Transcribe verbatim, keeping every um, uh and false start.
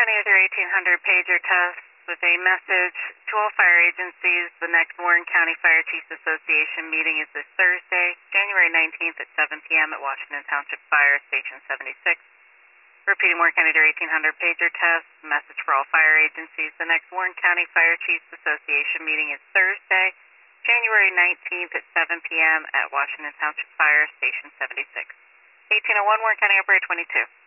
County with your eighteen hundred pager test with a message to all fire agencies. The next Warren County Fire Chiefs Association meeting is this Thursday, January nineteenth at seven p m at Washington Township Fire Station seventy-six. Repeating Warren County with your eighteen hundred pager test, message for all fire agencies. The next Warren County Fire Chiefs Association meeting is Thursday, January nineteenth at seven p m at Washington Township Fire Station seventy-six. eighteen oh one Warren County Operator twenty-two.